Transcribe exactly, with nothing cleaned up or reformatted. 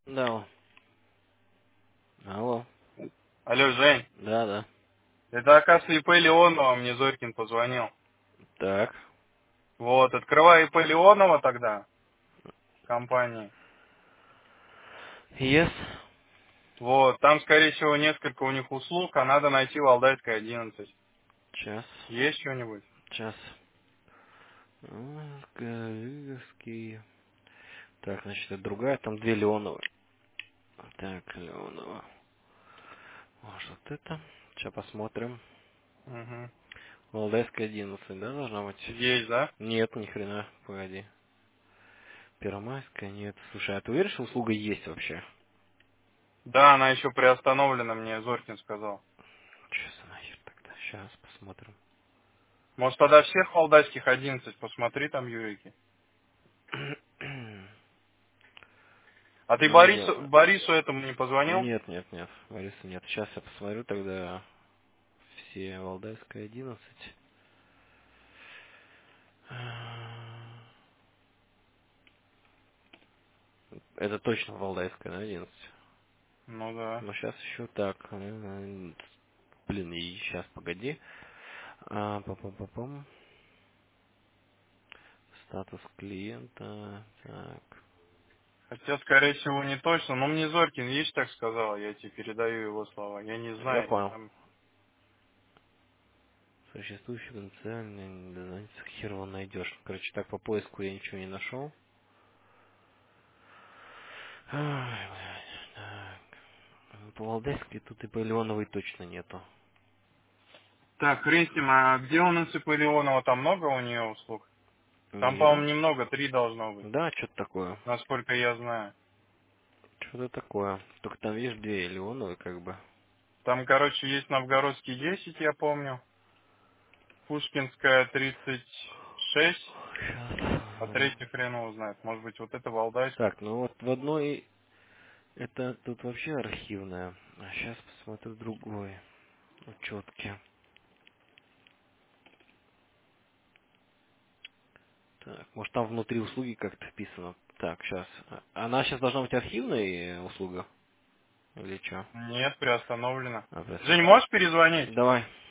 Да. Алло. Алло, Жень. Да, да. Это, оказывается, ИП Леонова, мне Зорькин позвонил. Так. Вот, открывай ИП Леонова тогда, компании. Yes. Вот, там, скорее всего, несколько у них услуг, а надо найти Валдайская одиннадцать. Сейчас. Есть что-нибудь? Сейчас. Гагарский. Так, значит, это другая. Там две Леоновые. Так, Леонова. Может, вот это. Сейчас посмотрим. Угу. Валдайская одиннадцать, да, должна быть? Есть, да? Нет, ни хрена. Погоди. Первомайская нет. Слушай, а ты уверен, что услуга есть вообще? Да, она еще приостановлена, мне Зорькин сказал. Че за нахер тогда? Сейчас посмотрим. Может, тогда всех Валдайских одиннадцать, посмотри там, Юрики. А ты Борису, Не, Борису этому не позвонил? нет, нет, нет. Бориса нет. Сейчас я посмотрю тогда все Валдайская одиннадцать. Это точно Валдайская, да, одиннадцать? Ну да. Ну, сейчас еще так. э, Блин, и сейчас, погоди. А, пам-пам-пам. Статус клиента. Так. Хотя, скорее всего, не точно, но мне Зорькин, видишь, так сказал, я тебе передаю его слова. Я не Я знаю, понял. там. Существующий потенциальный дизайн, хер его найдешь. Короче, так по поиску я ничего не нашел. Ай, блядь, так. По Валдайской тут и по Леоновой точно нету. Так, хрен с ним, а где у нас ИП Леонова, там много у нее услуг? Там, Не. по-моему, немного, три должно быть, Да, что-то такое. насколько я знаю. Что-то такое. Только там, видишь, две Леоновые, как бы. Там, короче, есть Новгородский десять, я помню, Пушкинская тридцать шесть, а Сейчас. третью хрен его знает. Может быть, вот это Валдайская? Так, ну вот в одной это тут вообще архивная. А сейчас посмотрю другой. Учетки. Так, может там внутри услуги как-то вписано. Так, сейчас. Она сейчас должна быть архивной услуга? Или что? Нет, приостановлено. А, Жень, просто. можешь перезвонить? Давай.